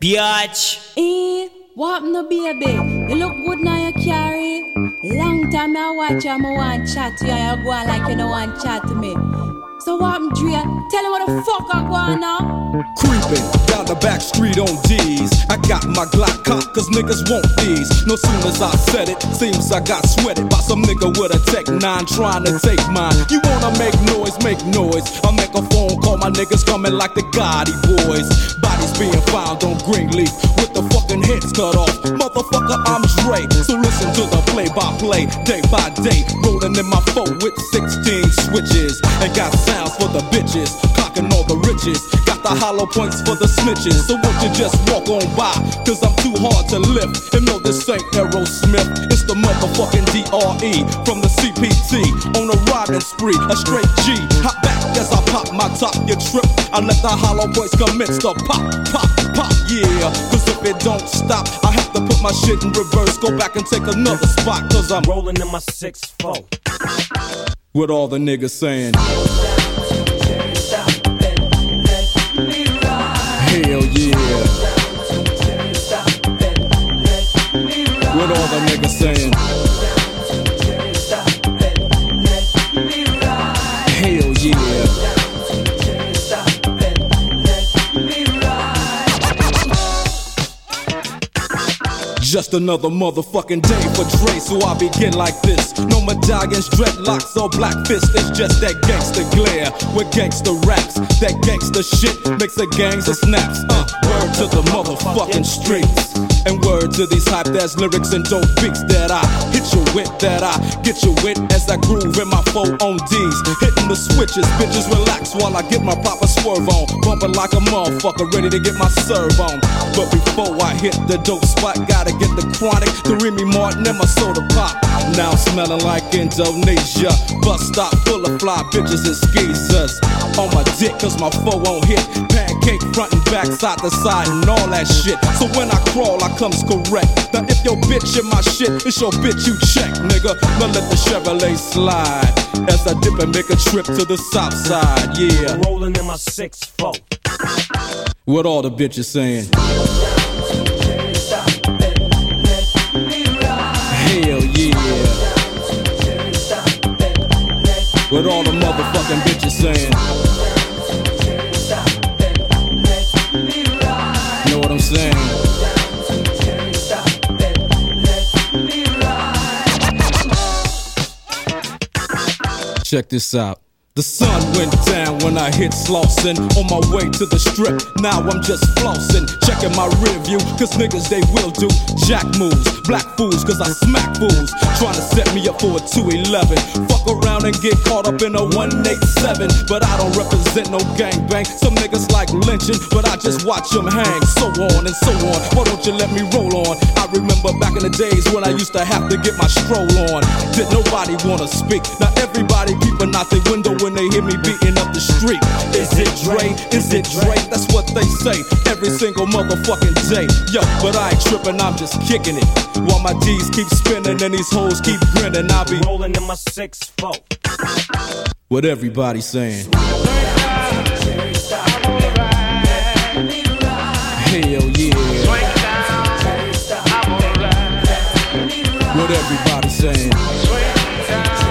Biatch. What happened to baby? You look good now, you carry. Long time I watch you, I want chat to you, and you go on like you don't want chat to me. So what happened, Dre? Tell him what the fuck I go on now. Creeping down the back street on D's. I got my Glock cocked cause niggas want these. No soon as I said it, seems I got sweated by some nigga with a Tech 9 trying to take mine. You wanna make noise, make noise. I'll make a phone call, my niggas coming like the Gotti boys. Bodies being found on Greenleaf with the fucking heads cut off. Motherfucker, I'm Dre. So listen to the play-by-play, day by day. Rolling in my 4 with 16 switches. And got sounds for the bitches, clocking all the riches. Got the hollow points for the snitches. So won't you just walk on by, cause I'm too hard to lift. And no, this ain't Aerosmith, it's the motherfucking DRE from the CPT. On a riding spree, a straight G. Hop back as I pop my top, you trip. I let the hollow points commence to pop, pop, pop, yeah. Cause if it don't stop, I have to put my shit in reverse. Go back and take another spot, cause I'm rolling in my 6-4. With all the niggas saying hell yeah. With all the niggas saying hell yeah. Just another motherfucking day for Dre, so I begin like this. No medallions, dreadlocks, or black fists. It's just that gangster glare with gangster raps. That gangster shit makes a gangster snaps. Word to the motherfucking streets. And word to these hype-ass lyrics and dope beats that I hit you with, that I get you with as I groove in my 4 on D's. Hitting the switches, bitches relax while I get my proper swerve on. Bumping like a motherfucker, ready to get my serve on. But before I hit the dope spot, gotta get the chronic, the Remy Martin and my soda pop. Now I'm smelling like Indonesia. Bus stop full of fly bitches and skeezers. On my dick cause my 4 on hit. Pancake front and back, side to side and all that shit. So when I crawl I comes correct. Now if your bitch in my shit, it's your bitch you check, nigga. Now let the Chevrolet slide as I dip and make a trip to the south side, yeah. Rolling in my 6-4. What all the bitches saying? Hell yeah. What all the motherfucking bitches saying? Know what I'm saying? Check this out. The sun went down when I hit Slauson. On my way to the strip, now I'm just flossing. Checking my rear view, cause niggas they will do jack moves. Black fools, cause I smack fools. Trying to set me up for a 211. Fuck around and get caught up in a 187. But I don't represent no gangbang. Some niggas like lynching, but I just watch them hang. So on and so on, why don't you let me roll on? I remember back in the days when I used to have to get my stroll on. Did nobody wanna speak? Now everybody peeping out the window when they hear me beating up the street. Is it Dre? Is it Dre? That's what they say every single motherfucking day. Yo, but I ain't tripping, I'm just kicking it. While my D's keep spinning and these hoes keep grinning, I'll be rolling in my 6-4. What everybody saying? Hell yeah. What everybody saying?